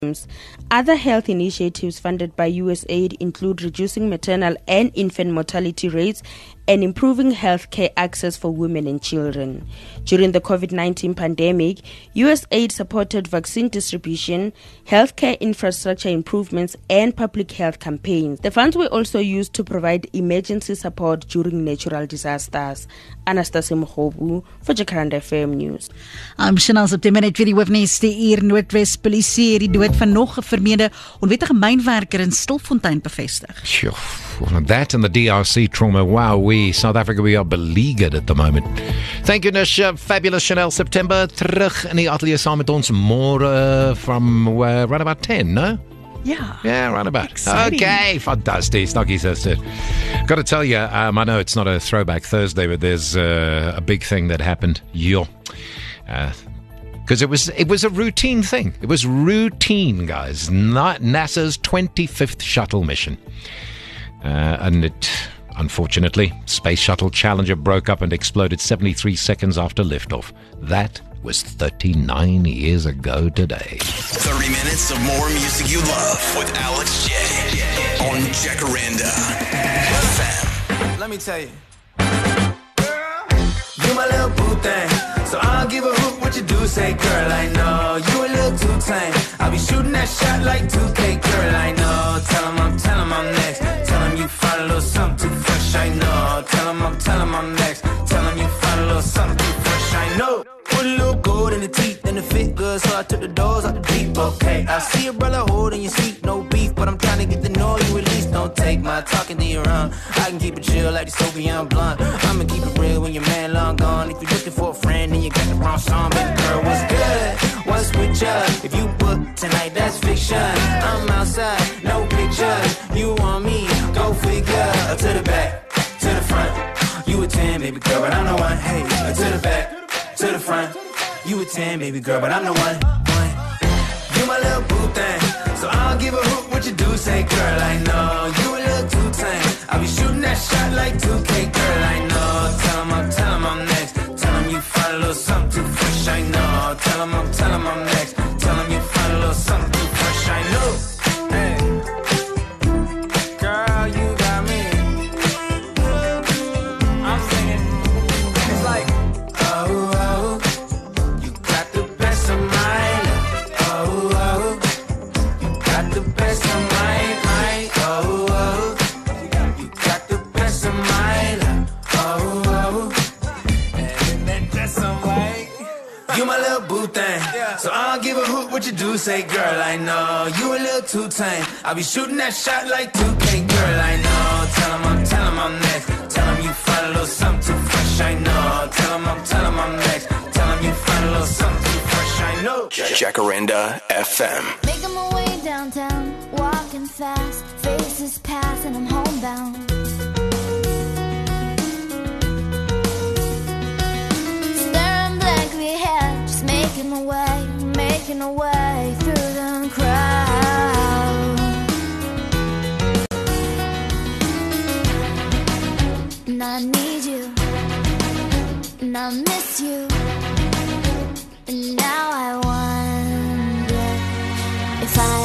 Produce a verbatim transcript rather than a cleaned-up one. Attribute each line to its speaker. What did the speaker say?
Speaker 1: Other health initiatives funded by U S A I D include reducing maternal and infant mortality rates and improving healthcare access for women and children. During the COVID nineteen pandemic, U S A I D supported vaccine distribution, healthcare infrastructure improvements, and public health campaigns. The funds were also used to provide emergency support during natural disasters. Anastasia Mkhobu for Jacaranda F M News.
Speaker 2: I'm Chanel September net weer die hoofnuus die hier Noordwes Polisie die dood van nog 'n vermeende onwettige mynwerker in Stilfontein bevestig.
Speaker 3: Sure. Well, that and the D R C trauma. Wow, we South Africa, we are beleaguered at the moment. Thank you, Nisha. Fabulous Chanel September. Terug in die atelier saam met ons môre from uh, right about ten, no?
Speaker 2: Yeah.
Speaker 3: Yeah, right about.
Speaker 2: Exciting.
Speaker 3: Okay, fantastic. Snuggy sister. Got to tell you, um, I know it's not a throwback Thursday, but there's uh, a big thing that happened. Yo. Uh, Because it was it was a routine thing. It was routine, guys. Not NASA's twenty-fifth shuttle mission. Uh, and it, unfortunately, Space Shuttle Challenger broke up and exploded seventy-three seconds after liftoff. That was thirty-nine years ago today.
Speaker 4: thirty minutes of more music you love with Alex J on Jacaranda F M.
Speaker 5: Let me tell you. You my little boo thing, so I'll give a hoot what you do say, girl, I know. You a little too tame, I'll be shooting that shot like two K, girl, I know. Tell him I'm, tell him I'm next, tell him you find a little something too fresh, I know. Tell him I'm, tell him I'm next, tell him you find a little something too fresh, I know. Put a little gold in the teeth and the fit good, so I took the doors out the deep, okay. I see a brother holding your seat, no beef, but I'm trying to get to know you at least. Don't take my talking to your own, I can keep it chill like the Soviet blunt. I'ma keep it real when your man long gone. If you're looking for a friend and you got the wrong song, baby girl, what's good? What's with ya? If you book tonight, that's fiction. I'm outside, no pictures. You want me? Go figure. To the back, to the front. You a ten, baby girl, but I'm the one. Hey, to the back, to the front. You a ten, baby girl, but I'm the one. one. You my little boo thing, so I'll give a hoot what you do say, girl, I know. You a little too tame, I'll be shooting that shot like two K, girl, I know. Tell him I'm, tell him I'm next, tell him you find a little something too fresh, I know. Tell him I'm, tell him I'm next, tell him you find a little something too fresh, I know. Hey, girl, you got me. I'm singing, it's like, oh, oh, you got the best of mine. Oh, oh, you got the best of mine, mine. Oh, oh, you got the best of mine. Oh, oh, and then just some white. You my little boo thing, so I don't give a hoot what you do say, girl, I know. You a little too tame, I'll be shooting that shot like two K, girl, I know. Tell him I'm, tell him I'm next, tell him you find a little something too fresh, I know. Tell him I'm, tell him I'm next, tell him you find a little something too fresh, I know.
Speaker 4: Jacaranda F M.
Speaker 6: Making my way downtown, walking fast, faces pass and I'm homebound. Staring blankly ahead, just making my way, making my way through the crowd. And I need you, and I miss you, and now I wonder if I